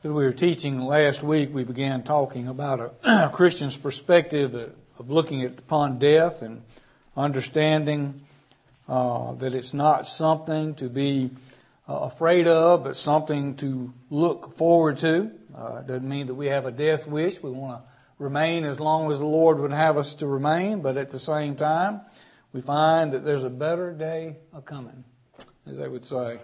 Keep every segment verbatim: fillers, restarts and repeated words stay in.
As we were teaching last week, we began talking about a Christian's perspective of looking at upon death and understanding uh, that it's not something to be uh, afraid of, but something to look forward to. Uh, it doesn't mean that we have a death wish. We want to remain as long as the Lord would have us to remain, but at the same time, we find that there's a better day a-coming, as they would say.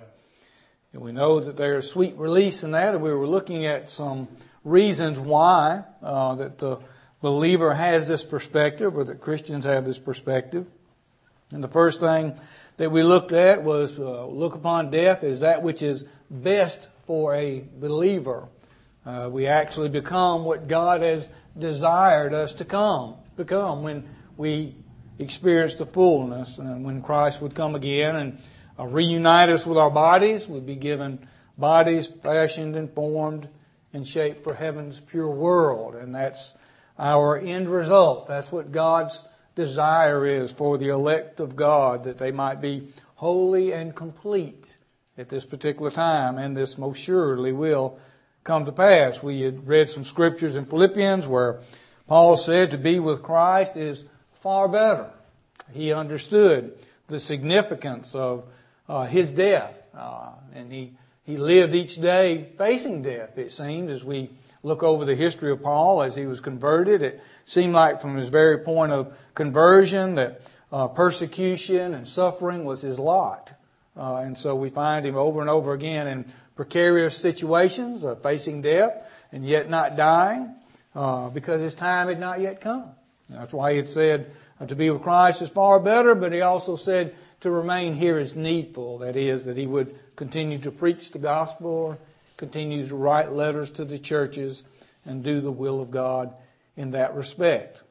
And we know that there's sweet release in that. And we were looking at some reasons why uh, that the believer has this perspective, or that Christians have this perspective. And the first thing that we looked at was uh, look upon death as that which is best for a believer. Uh, we actually become what God has desired us to come, become when we experience the fullness, and when Christ would come again and Uh, reunite us with our bodies. We'd be given bodies fashioned and formed and shaped for heaven's pure world. And that's our end result. That's what God's desire is for the elect of God, that they might be holy and complete at this particular time. And this most surely will come to pass. We had read some scriptures in Philippians where Paul said to be with Christ is far better. He understood the significance of Uh, his death. Uh, and he, he lived each day facing death, it seems, as we look over the history of Paul as he was converted. It seemed like from his very point of conversion that uh, persecution and suffering was his lot. Uh, and so we find him over and over again in precarious situations, uh, facing death and yet not dying uh, because his time had not yet come. That's why he had said uh, to be with Christ is far better, but he also said to remain here is needful. That is, that he would continue to preach the gospel, continue to write letters to the churches, and do the will of God in that respect.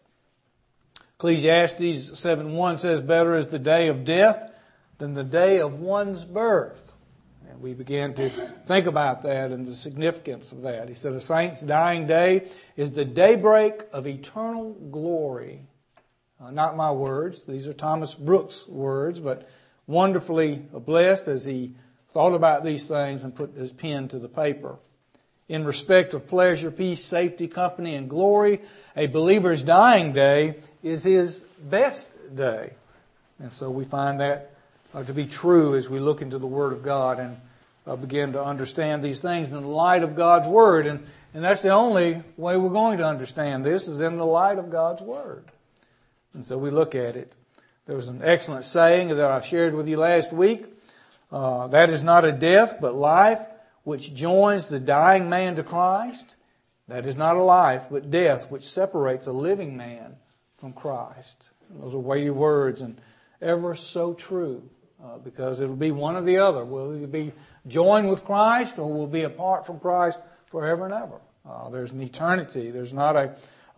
Ecclesiastes seven one says, better is the day of death than the day of one's birth. And we began to think about that and the significance of that. He said, a saint's dying day is the daybreak of eternal glory. Uh, not my words. These are Thomas Brooks' words, but wonderfully blessed as he thought about these things and put his pen to the paper. In respect of pleasure, peace, safety, company, and glory, a believer's dying day is his best day. And so we find that uh, to be true as we look into the Word of God and uh, begin to understand these things in the light of God's Word. And, and that's the only way we're going to understand this, is in the light of God's Word. And so we look at it. There was an excellent saying that I shared with you last week. Uh, that is not a death, but life, which joins the dying man to Christ. That is not a life, but death, which separates a living man from Christ. And those are weighty words and ever so true, uh, because it will be one or the other. We'll either be joined with Christ or we'll be apart from Christ forever and ever. Uh, there's an eternity. There's not a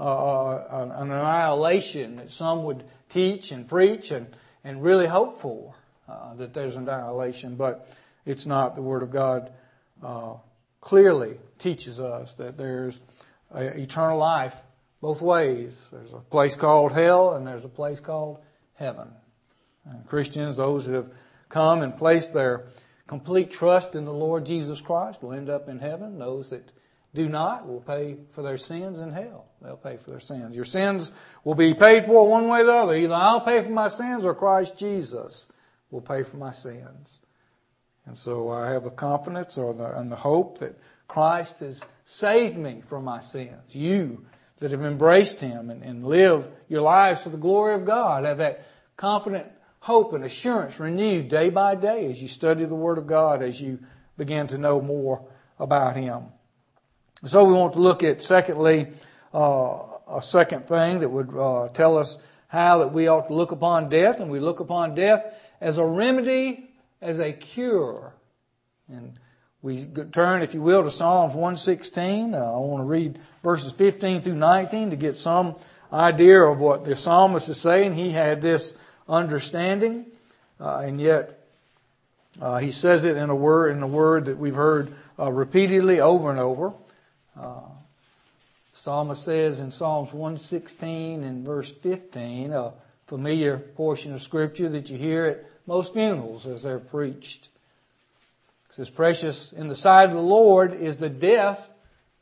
Uh, an annihilation that some would teach and preach and, and really hope for, uh, that there's an annihilation, but it's not. The Word of God uh, clearly teaches us that there's a eternal life both ways. There's a place called hell and there's a place called heaven. And Christians, those that have come and placed their complete trust in the Lord Jesus Christ, will end up in heaven. Those that do not will pay for their sins in hell. They'll pay for their sins. Your sins will be paid for one way or the other. Either I'll pay for my sins or Christ Jesus will pay for my sins. And so I have the confidence or the, and the hope that Christ has saved me from my sins. You that have embraced Him and, and lived your lives to the glory of God have that confident hope and assurance renewed day by day as you study the Word of God, as you begin to know more about Him. So we want to look at, secondly, uh, a second thing that would uh, tell us how that we ought to look upon death. And we look upon death as a remedy, as a cure. And we turn, if you will, to Psalms one sixteen. Uh, I want to read verses fifteen through nineteen to get some idea of what the psalmist is saying. He had this understanding, uh, and yet uh, he says it in a word, in a word that we've heard uh, repeatedly over and over. Uh, Psalmist says in Psalms one sixteen and verse fifteen, a familiar portion of Scripture that you hear at most funerals as they're preached. It says, precious in the sight of the Lord is the death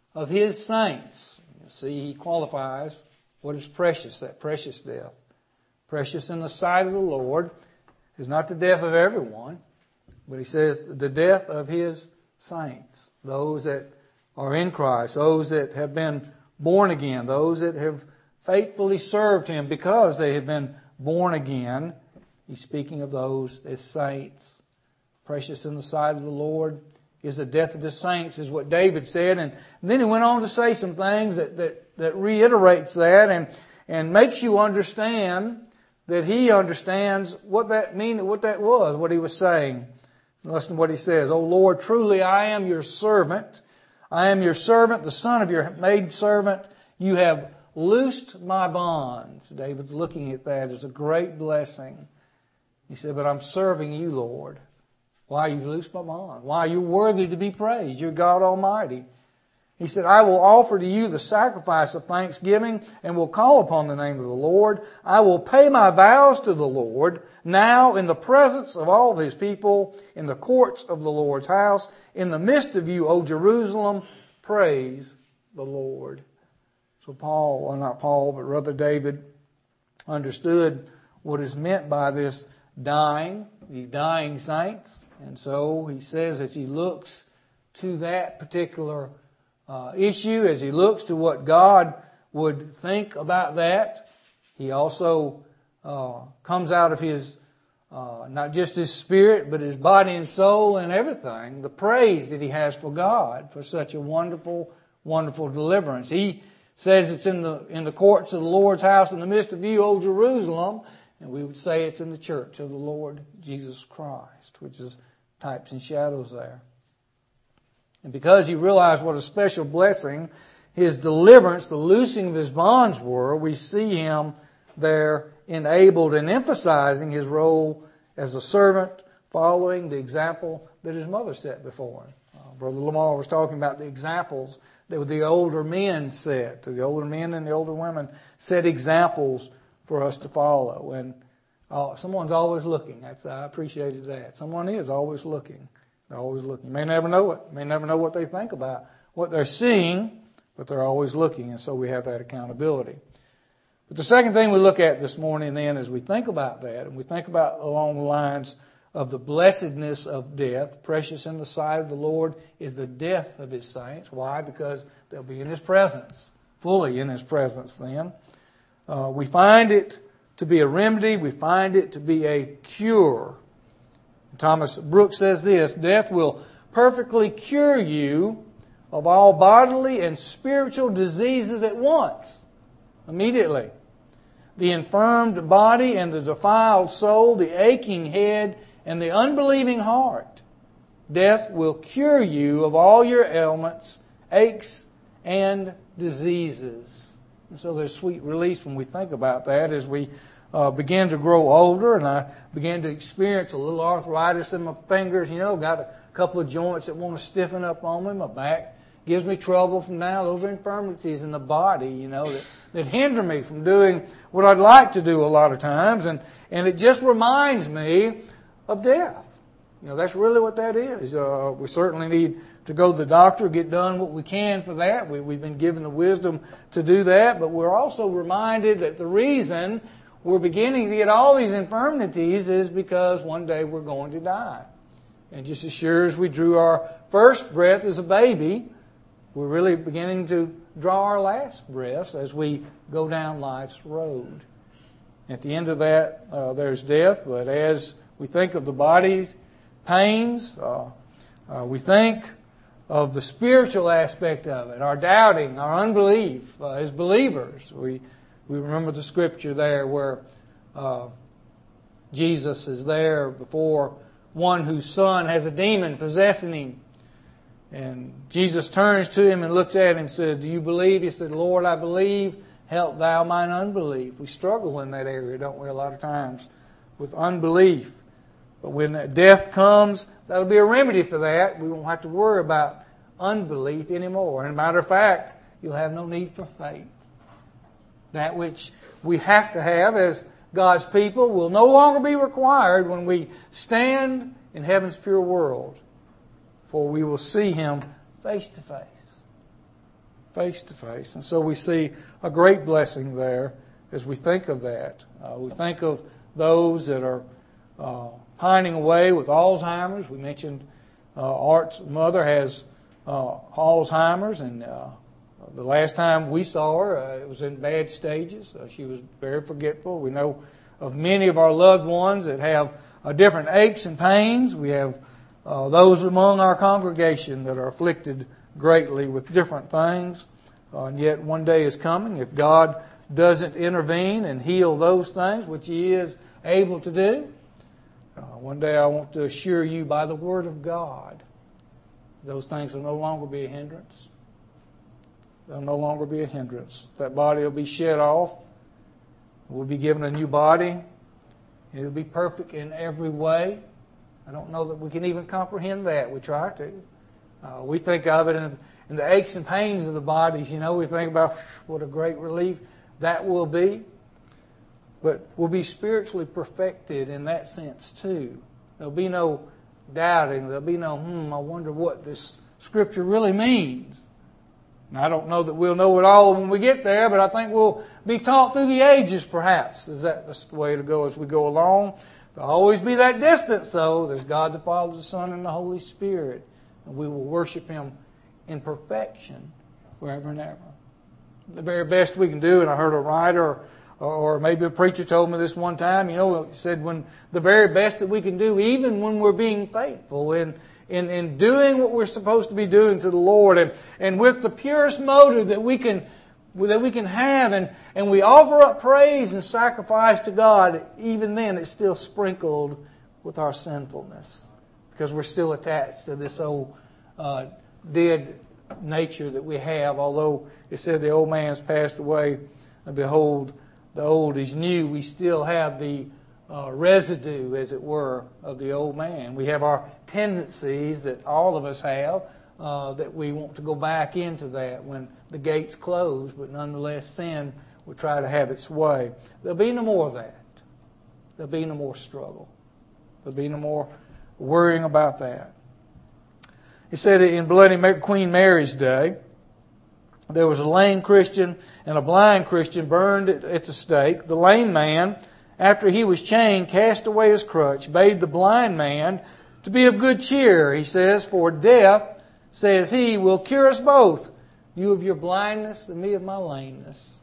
of His saints. You see, He qualifies what is precious, that precious death. Precious in the sight of the Lord is not the death of everyone, but He says the death of His saints, those that are in Christ, those that have been born again, those that have faithfully served Him because they have been born again. He's speaking of those as saints. Precious in the sight of the Lord is the death of His saints, is what David said. And then he went on to say some things that, that, that reiterates that and, and makes you understand that he understands what that mean, what that was, what he was saying. Listen to what he says. O Lord, truly I am your servant. I am your servant, the son of your maidservant. You have loosed my bonds. David's looking at that as a great blessing. He said, but I'm serving you, Lord. Why you've loosed my bond? Why you're worthy to be praised. You're God Almighty. He said, I will offer to you the sacrifice of thanksgiving and will call upon the name of the Lord. I will pay my vows to the Lord now in the presence of all of His people, in the courts of the Lord's house, in the midst of you, O Jerusalem, praise the Lord. So Paul, well not Paul, but rather David, understood what is meant by this dying, these dying saints. And so he says as he looks to that particular uh, issue, as he looks to what God would think about that, he also uh, comes out of his, uh, not just his spirit, but his body and soul and everything, the praise that he has for God for such a wonderful, wonderful deliverance. He says it's in the in the courts of the Lord's house in the midst of you, O Jerusalem. And we would say it's in the church of the Lord Jesus Christ, which is types and shadows there. And because he realized what a special blessing his deliverance, the loosing of his bonds were, we see him there enabled and emphasizing his role as a servant, following the example that his mother set before him. Uh, Brother Lamar was talking about the examples that the older men set. The older men and the older women set examples for us to follow. And uh, someone's always looking. That's I appreciated that. Someone is always looking. They're always looking. You may never know it. You may never know what they think about what they're seeing, but they're always looking. And so we have that accountability. But the second thing we look at this morning then as we think about that, and we think about along the lines of the blessedness of death, precious in the sight of the Lord is the death of His saints. Why? Because they'll be in His presence, fully in His presence then. Uh, we find it to be a remedy. We find it to be a cure. Thomas Brooks says this, death will perfectly cure you of all bodily and spiritual diseases at once, immediately. The infirmed body and the defiled soul, the aching head and the unbelieving heart. Death will cure you of all your ailments, aches, and diseases. And so there's sweet release when we think about that as we uh, begin to grow older and I began to experience a little arthritis in my fingers. You know, got a couple of joints that want to stiffen up on me. My back gives me trouble from now. Those are infirmities in the body, you know, that, that hinder me from doing what I'd like to do a lot of times. And, and it just reminds me of death. You know, that's really what that is. Uh, we certainly need to go to the doctor, get done what we can for that. We, we've been given the wisdom to do that, but we're also reminded that the reason we're beginning to get all these infirmities is because one day we're going to die. And just as sure as we drew our first breath as a baby, we're really beginning to draw our last breaths as we go down life's road. At the end of that, uh, there's death, but as we think of the body's pains, uh, uh, we think of the spiritual aspect of it, our doubting, our unbelief uh, as believers. We we remember the scripture there where uh, Jesus is there before one whose son has a demon possessing him. And Jesus turns to him and looks at him and says, do you believe? He said, Lord, I believe. Help thou mine unbelief. We struggle in that area, don't we, a lot of times with unbelief. But when death comes, that'll be a remedy for that. We won't have to worry about unbelief anymore. And as a matter of fact, you'll have no need for faith. That which we have to have as God's people will no longer be required when we stand in heaven's pure world. For we will see Him face to face. face to face. And so we see a great blessing there as we think of that. Uh, we think of those that are uh, pining away with Alzheimer's. We mentioned uh, Art's mother has uh, Alzheimer's, and uh, the last time we saw her, uh, it was in bad stages. Uh, she was very forgetful. We know of many of our loved ones that have uh, different aches and pains. We have uh, those among our congregation that are afflicted greatly with different things. Uh, and yet one day is coming, if God doesn't intervene and heal those things, which He is able to do, uh, one day I want to assure you by the Word of God, those things will no longer be a hindrance. They'll no longer be a hindrance. That body will be shed off. We'll be given a new body. It'll be perfect in every way. I don't know that we can even comprehend that. We try to. Uh, we think of it in, in the aches and pains of the bodies. You know, we think about what a great relief that will be. But we'll be spiritually perfected in that sense too. There'll be no doubting. There'll be no, hmm, I wonder what this Scripture really means. Now, I don't know that we'll know it all when we get there, but I think we'll be taught through the ages, perhaps. Is that the way to go as we go along? There'll always be that distance, though. There's God the Father, the Son, and the Holy Spirit. And we will worship Him in perfection forever and ever. The very best we can do, and I heard a writer or, or maybe a preacher told me this one time, you know, he said when the very best that we can do, even when we're being faithful in In, in doing what we're supposed to be doing to the Lord, and, and with the purest motive that we can that we can have, and, and we offer up praise and sacrifice to God, even then it's still sprinkled with our sinfulness, because we're still attached to this old uh, dead nature that we have. Although it said the old man's passed away, and behold, the old is new, we still have the Uh, residue, as it were, of the old man. We have our tendencies that all of us have, uh, that we want to go back into that when the gates close, but nonetheless sin will try to have its way. There'll be no more of that. There'll be no more struggle. There'll be no more worrying about that. He said in Bloody Queen Mary's day, there was a lame Christian and a blind Christian burned at the stake. The lame man, after he was chained, cast away his crutch, bade the blind man to be of good cheer. He says, for death, says he, will cure us both, you of your blindness and me of my lameness.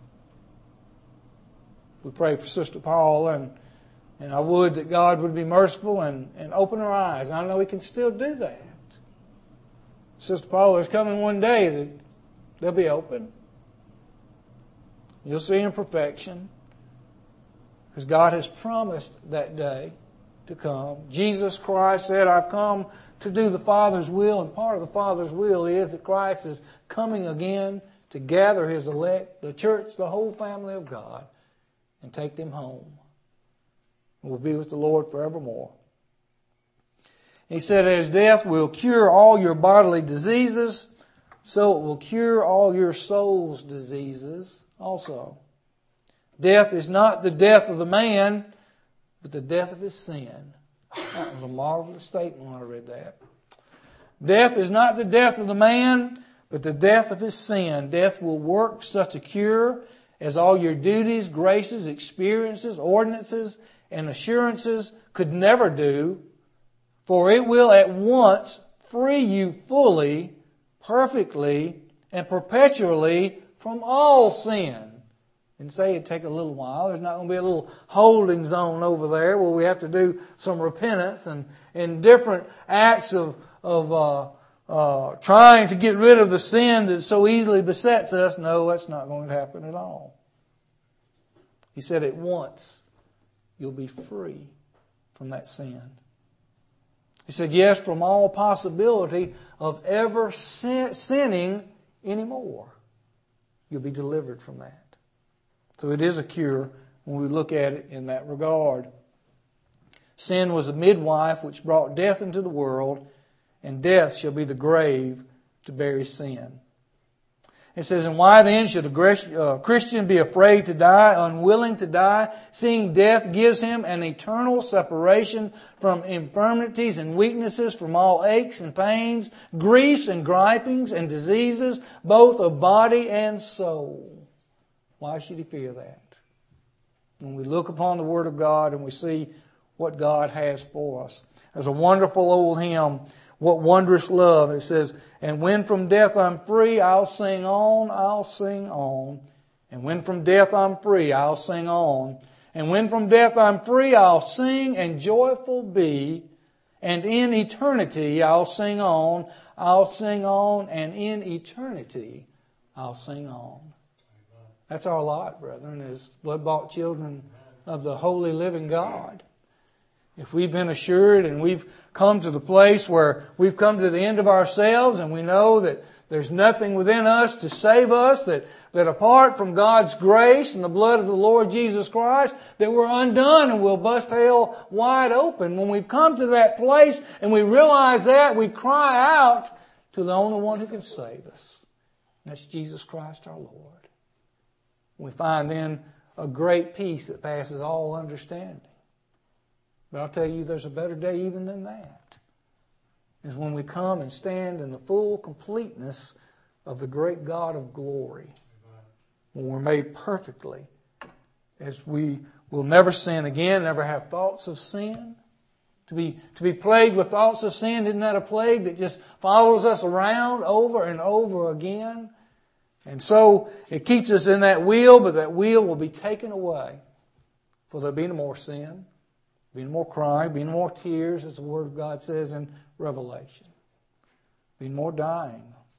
We pray for Sister Paula, and, and I would that God would be merciful and, and open her eyes. I know He can still do that. Sister Paula, there's coming one day that they'll be open. You'll see in perfection. Because God has promised that day to come. Jesus Christ said, I've come to do the Father's will. And part of the Father's will is that Christ is coming again to gather His elect, the church, the whole family of God, and take them home. We'll be with the Lord forevermore. He said, as death will cure all your bodily diseases, so it will cure all your soul's diseases also. Death is not the death of the man, but the death of his sin. That was a marvelous statement when I read that. Death is not the death of the man, but the death of his sin. Death will work such a cure as all your duties, graces, experiences, ordinances, and assurances could never do, for it will at once free you fully, perfectly, and perpetually from all sin. And say it'd take a little while. There's not going to be a little holding zone over there where we have to do some repentance and, and different acts of, of uh, uh, trying to get rid of the sin that so easily besets us. No, that's not going to happen at all. He said at once you'll be free from that sin. He said, yes, from all possibility of ever sin, sinning anymore. You'll be delivered from that. So it is a cure when we look at it in that regard. Sin was a midwife which brought death into the world, and death shall be the grave to bury sin. It says, and why then should a Christian be afraid to die, unwilling to die, seeing death gives him an eternal separation from infirmities and weaknesses, from all aches and pains, griefs and gripings and diseases, both of body and soul. Why should he fear that? When we look upon the Word of God and we see what God has for us. There's a wonderful old hymn, What Wondrous Love. It says, and when from death I'm free, I'll sing on, I'll sing on. And when from death I'm free, I'll sing on. And when from death I'm free, I'll sing and joyful be. And in eternity I'll sing on, I'll sing on. And in eternity I'll sing on. That's our lot, brethren, as blood-bought children of the holy living God. If we've been assured and we've come to the place where we've come to the end of ourselves and we know that there's nothing within us to save us, that, that apart from God's grace and the blood of the Lord Jesus Christ, that we're undone and we'll bust hell wide open. When we've come to that place and we realize that, we cry out to the only one who can save us. And that's Jesus Christ our Lord. We find then a great peace that passes all understanding. But I'll tell you, there's a better day even than that. Is when we come and stand in the full completeness of the great God of glory. When we're made perfectly. As we will never sin again, never have thoughts of sin. To be, to be plagued with thoughts of sin, isn't that a plague that just follows us around over and over again? And so it keeps us in that wheel, but that wheel will be taken away. For there'll be no more sin. Be no more crying, be no more tears, as the Word of God says in Revelation. Be no more dying.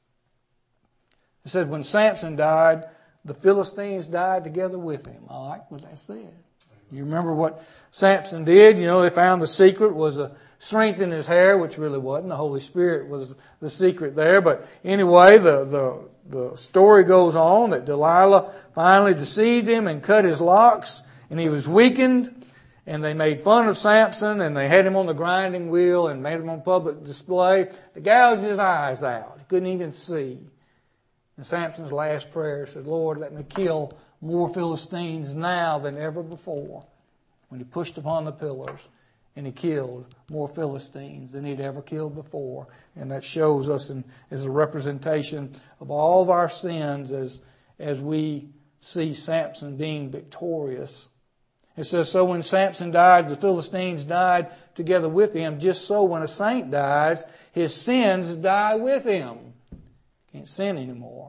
It said when Samson died, the Philistines died together with him. I like what that said. You remember what Samson did? You know, they found the secret was a strength in his hair, which really wasn't. The Holy Spirit was the secret there. But anyway, the, the, the story goes on that Delilah finally deceived him and cut his locks, and he was weakened. And they made fun of Samson, and they had him on the grinding wheel and made him on public display. They gouged his eyes out. He couldn't even see. And Samson's last prayer said, Lord, let me kill more Philistines now than ever before. When he pushed upon the pillars, and he killed more Philistines than he'd ever killed before. And that shows us in, as a representation of all of our sins as, as we see Samson being victorious. It says, so when Samson died, the Philistines died together with him. Just so when a saint dies, his sins die with him. Can't sin anymore.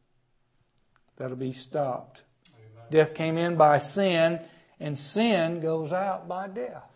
That'll be stopped. Amen. Death came in by sin, and sin goes out by death.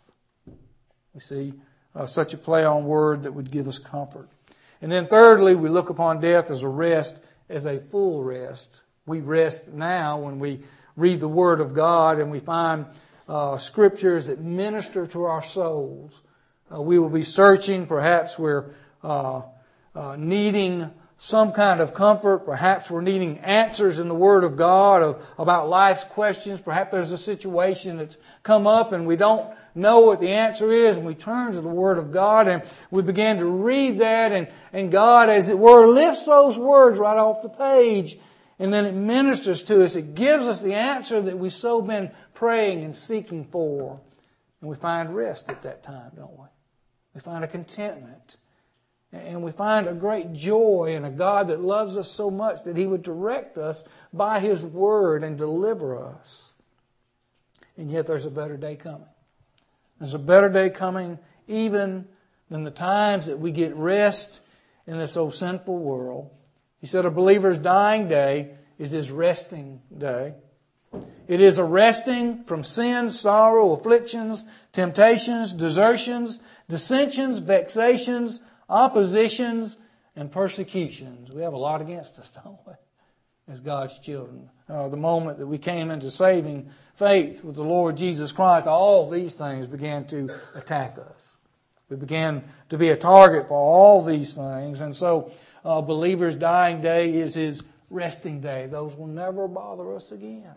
We see uh, such a play on word that would give us comfort. And then thirdly, we look upon death as a rest, as a full rest. We rest now when we read the Word of God and we find uh, scriptures that minister to our souls. Uh, we will be searching. Perhaps we're uh, uh, needing some kind of comfort. Perhaps we're needing answers in the Word of God of, about life's questions. Perhaps there's a situation that's come up and we don't know what the answer is, and we turn to the Word of God and we begin to read that, and, and God, as it were, lifts those words right off the page. And then it ministers to us. It gives us the answer that we've so been praying and seeking for. And we find rest at that time, don't we? We find a contentment. And we find a great joy in a God that loves us so much that He would direct us by His Word and deliver us. And yet there's a better day coming. There's a better day coming even than the times that we get rest in this old sinful world. He said a believer's dying day is his resting day. It is a resting from sin, sorrow, afflictions, temptations, desertions, dissensions, vexations, oppositions, and persecutions. We have a lot against us, don't we, as God's children. Uh, the moment that we came into saving faith with the Lord Jesus Christ, all these things began to attack us. We began to be a target for all these things. And so a believer's dying day is his resting day. Those will never bother us again.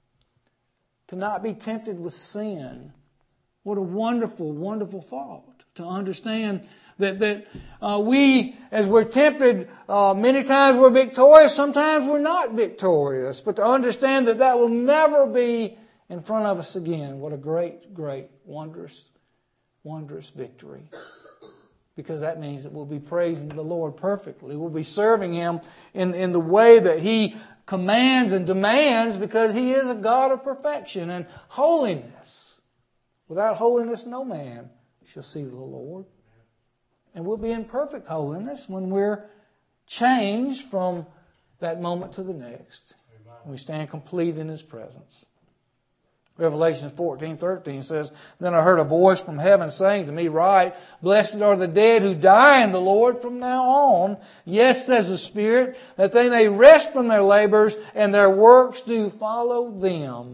To not be tempted with sin. What a wonderful, wonderful thought. To understand That, that uh, we, as we're tempted, uh, many times we're victorious, sometimes we're not victorious. But to understand that that will never be in front of us again. What a great, great, wondrous, wondrous victory. Because that means that we'll be praising the Lord perfectly. We'll be serving Him in, in the way that He commands and demands, because He is a God of perfection and holiness. Without holiness, no man shall see the Lord. And we'll be in perfect holiness when we're changed from that moment to the next. We stand complete in His presence. Revelation fourteen thirteen says, Then I heard a voice from heaven saying to me, Write, Blessed are the dead who die in the Lord from now on. Yes, says the Spirit, that they may rest from their labors, and their works do follow them.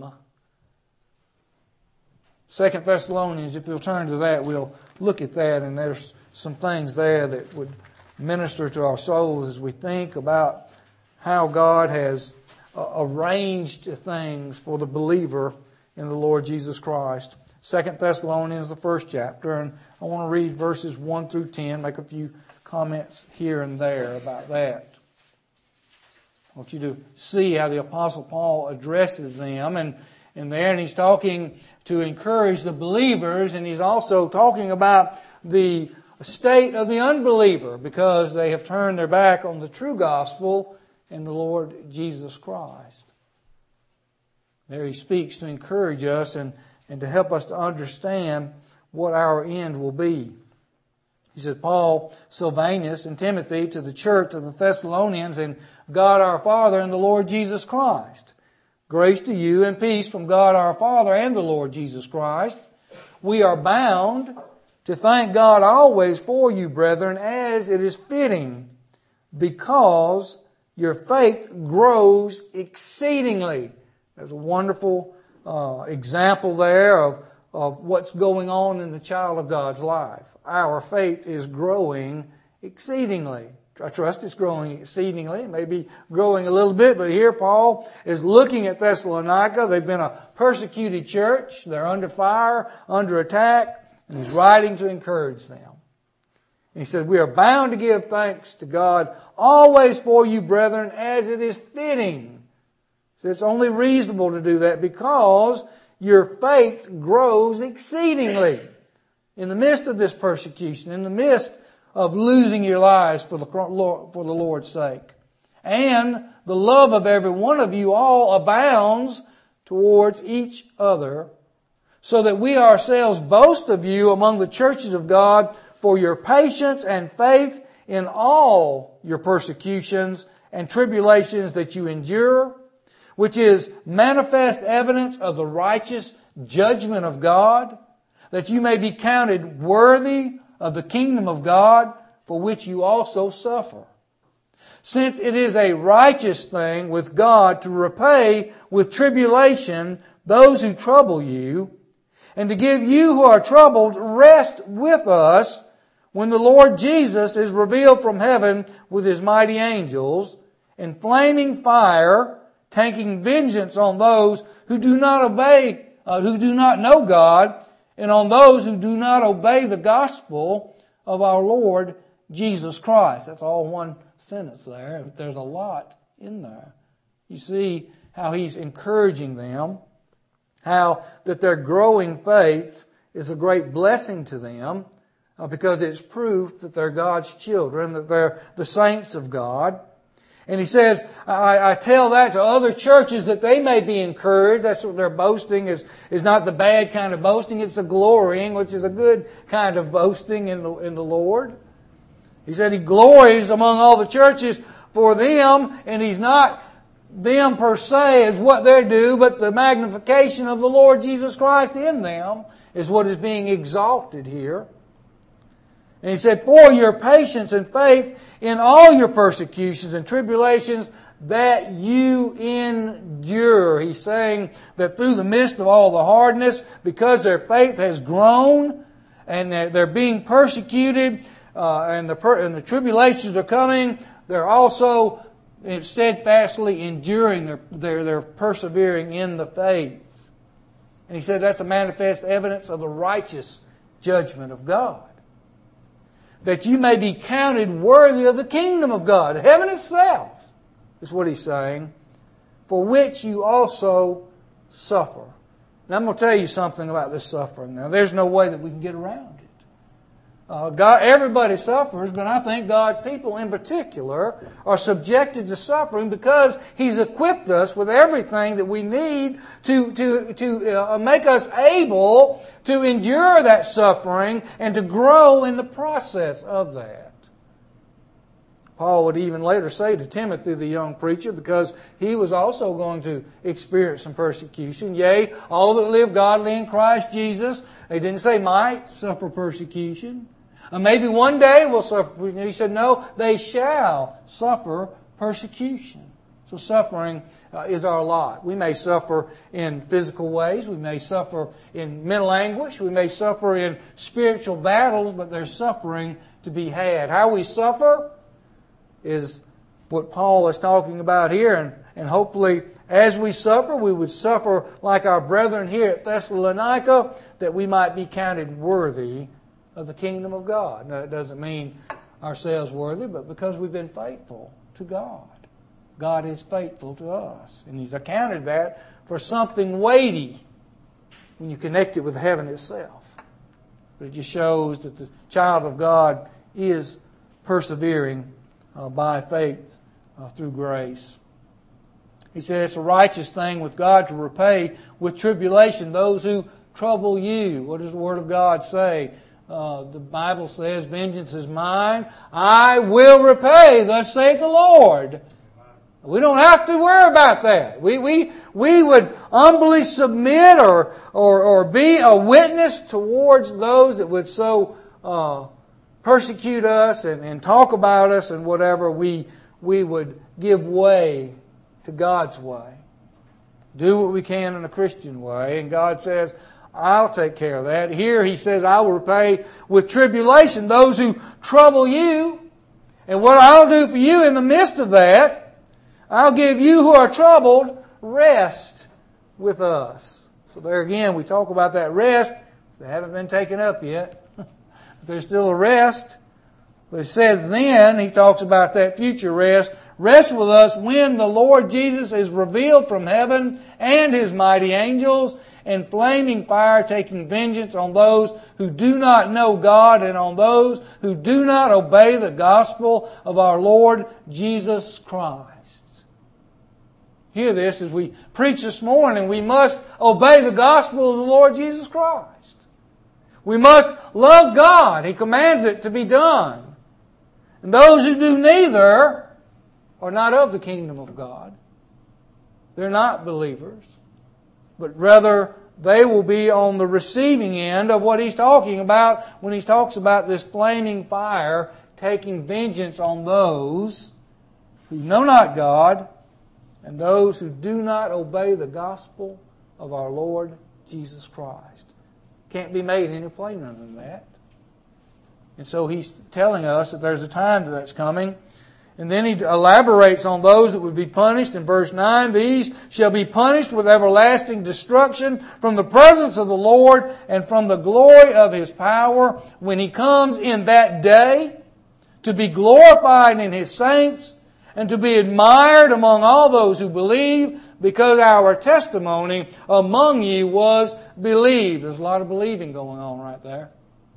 Second Thessalonians, if you'll turn to that, we'll look at that, and there's some things there that would minister to our souls as we think about how God has uh, arranged things for the believer in the Lord Jesus Christ. Second Thessalonians, the first chapter, and I want to read verses one through ten, make a few comments here and there about that. I want you to see how the Apostle Paul addresses them, and, and there, and he's talking to encourage the believers, and he's also talking about the state of the unbeliever, because they have turned their back on the true gospel and the Lord Jesus Christ. There he speaks to encourage us and, and to help us to understand what our end will be. He said, Paul, Silvanus, and Timothy to the church of the Thessalonians, and God our Father and the Lord Jesus Christ. Grace to you and peace from God our Father and the Lord Jesus Christ. We are bound to thank God always for you, brethren, as it is fitting, because your faith grows exceedingly. There's a wonderful uh, example there of, of what's going on in the child of God's life. Our faith is growing exceedingly. I trust it's growing exceedingly. It may be growing a little bit, but here Paul is looking at Thessalonica. They've been a persecuted church. They're under fire, under attack. And he's writing to encourage them. And he said, We are bound to give thanks to God always for you, brethren, as it is fitting. So it's only reasonable to do that because your faith grows exceedingly in the midst of this persecution, in the midst of losing your lives for the for the Lord's sake. And the love of every one of you all abounds towards each other, so that we ourselves boast of you among the churches of God for your patience and faith in all your persecutions and tribulations that you endure, which is manifest evidence of the righteous judgment of God, that you may be counted worthy of the kingdom of God, for which you also suffer. Since it is a righteous thing with God to repay with tribulation those who trouble you, and to give you who are troubled rest with us when the Lord Jesus is revealed from heaven with His mighty angels, in flaming fire, taking vengeance on those who do not obey, uh, who do not know God, and on those who do not obey the gospel of our Lord Jesus Christ. That's all one sentence there. There's a lot in there. You see how he's encouraging them, how that their growing faith is a great blessing to them, uh, because it's proof that they're God's children, that they're the saints of God. And he says, I, I tell that to other churches that they may be encouraged. That's what their boasting is, is not the bad kind of boasting. It's the glorying, which is a good kind of boasting in the, in the Lord. He said he glories among all the churches for them, and he's not them per se as what they do, but the magnification of the Lord Jesus Christ in them is what is being exalted here. And he said, for your patience and faith in all your persecutions and tribulations that you endure. He's saying that through the midst of all the hardness, because their faith has grown and they're being persecuted uh, and, the per- and the tribulations are coming, they're also steadfastly enduring. They're, they're, they're persevering in the faith. And he said that's a manifest evidence of the righteous judgment of God. that you may be counted worthy of the kingdom of God. Heaven itself is what he's saying, for which you also suffer. Now I'm going to tell you something about this suffering. Now there's no way that we can get around it. Uh, God, everybody suffers, but I think God's people in particular are subjected to suffering because He's equipped us with everything that we need to, to, to uh, make us able to endure that suffering and to grow in the process of that. Paul would even later say to Timothy, the young preacher, because he was also going to experience some persecution. Yea, all that live godly in Christ Jesus, he didn't say might suffer persecution. Or maybe one day we'll suffer persecution. He said, no, they shall suffer persecution. So suffering uh, is our lot. We may suffer in physical ways. We may suffer in mental anguish. We may suffer in spiritual battles, but there's suffering to be had. How we suffer is what Paul is talking about here. And, and hopefully as we suffer, we would suffer like our brethren here at Thessalonica, that we might be counted worthy of the kingdom of God. Now, that doesn't mean ourselves worthy, but because we've been faithful to God. God is faithful to us. And He's accounted that for something weighty when you connect it with heaven itself. But it just shows that the child of God is persevering uh, by faith uh, through grace. He said it's a righteous thing with God to repay with tribulation those who trouble you. What does the Word of God say? Uh, the Bible says, vengeance is mine, I will repay, thus saith the Lord. We don't have to worry about that. We we we would humbly submit or or, or be a witness towards those that would so uh, persecute us and, and talk about us and whatever. We we would give way to God's way. Do what we can in a Christian way. And God says, I'll take care of that. Here He says, I will repay with tribulation those who trouble you. And what I'll do for you in the midst of that, I'll give you who are troubled rest with us. So there again, we talk about that rest. They haven't been taken up yet. But there's still a rest. But it says then, He talks about that future rest. Rest with us when the Lord Jesus is revealed from heaven and His mighty angels and flaming fire taking vengeance on those who do not know God and on those who do not obey the gospel of our Lord Jesus Christ. Hear this as we preach this morning. We must obey the gospel of the Lord Jesus Christ. We must love God. He commands it to be done. And those who do neither are not of the kingdom of God. They're not believers. But rather, they will be on the receiving end of what He's talking about when He talks about this flaming fire taking vengeance on those who know not God and those who do not obey the gospel of our Lord Jesus Christ. Can't be made any plainer than that. And so He's telling us that there's a time that that's coming. And then He elaborates on those that would be punished in verse nine. These shall be punished with everlasting destruction from the presence of the Lord and from the glory of His power when He comes in that day to be glorified in His saints and to be admired among all those who believe, because our testimony among you was believed. There's a lot of believing going on right there.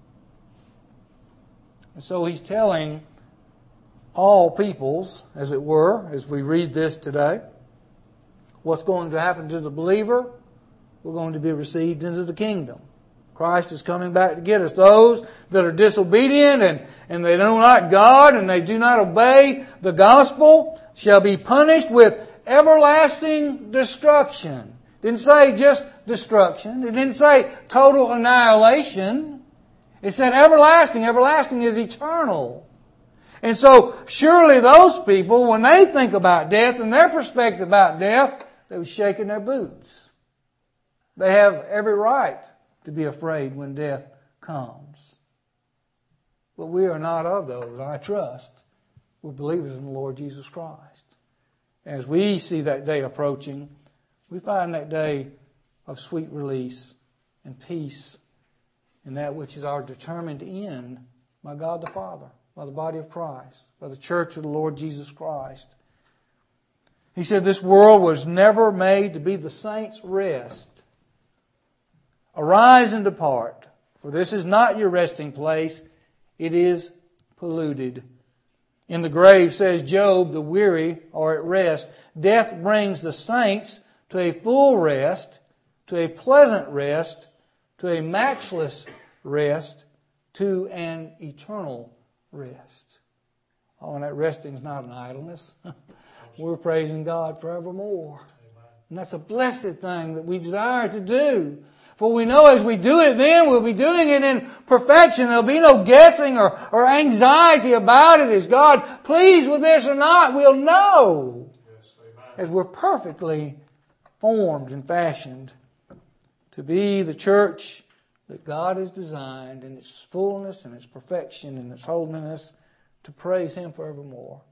And so He's telling all peoples, as it were, as we read this today, what's going to happen to the believer? We're going to be received into the kingdom. Christ is coming back to get us. Those that are disobedient and, and they know not God and they do not obey the gospel shall be punished with everlasting destruction. It didn't say just destruction. It didn't say total annihilation. It said everlasting. Everlasting is eternal. And so, surely those people, when they think about death and their perspective about death, they were shaking their boots. They have every right to be afraid when death comes. But we are not of those, I trust. We're believers in the Lord Jesus Christ. As we see that day approaching, we find that day of sweet release and peace in that which is our determined end by God the Father, by the body of Christ, by the church of the Lord Jesus Christ. He said this world was never made to be the saints' rest. Arise and depart, for this is not your resting place. It is polluted. In the grave, says Job, the weary are at rest. Death brings the saints to a full rest, to a pleasant rest, to a matchless rest, to an eternal rest. Oh, and that resting is not an idleness. We're praising God forevermore. And that's a blessed thing that we desire to do. For we know as we do it then, we'll be doing it in perfection. There'll be no guessing or, or anxiety about it. Is God pleased with this or not? We'll know. Yes, as we're perfectly formed and fashioned to be the church that God has designed in its fullness and its perfection and its holiness, to praise Him forevermore.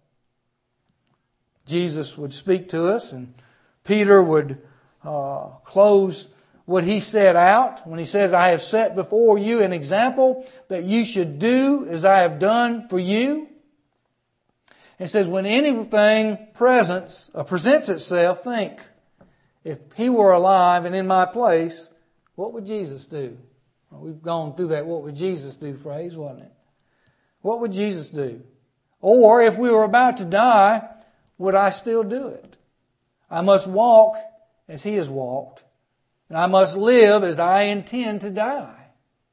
Jesus would speak to us, and Peter would uh, close what he set out when he says, I have set before you an example that you should do as I have done for you. It says, when anything presents, uh, presents itself, think, if He were alive and in my place, what would Jesus do? Well, we've gone through that what would Jesus do phrase, wasn't it? What would Jesus do? Or if we were about to die, would I still do it? I must walk as He has walked, and I must live as I intend to die.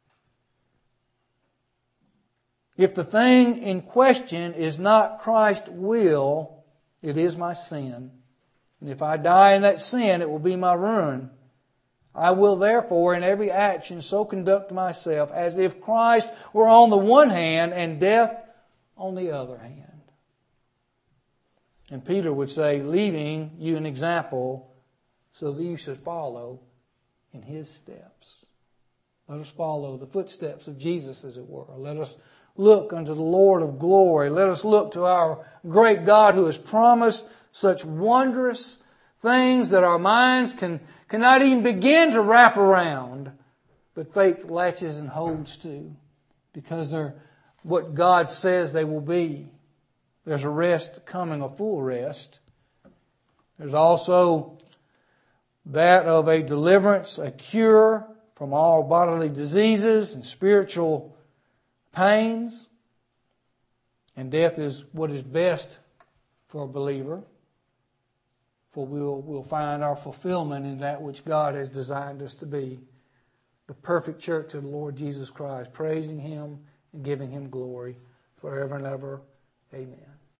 If the thing in question is not Christ's will, it is my sin. And if I die in that sin, it will be my ruin. I will therefore in every action so conduct myself as if Christ were on the one hand and death on the other hand. And Peter would say, leaving you an example so that you should follow in His steps. Let us follow the footsteps of Jesus, as it were. Let us look unto the Lord of glory. Let us look to our great God who has promised such wondrous things that our minds can cannot even begin to wrap around, but faith latches and holds to, because they're what God says they will be. There's a rest coming, a full rest. There's also that of a deliverance, a cure from all bodily diseases and spiritual pains. And death is what is best for a believer. For we'll, we'll find our fulfillment in that which God has designed us to be. The perfect church of the Lord Jesus Christ, praising Him and giving Him glory forever and ever. Amen.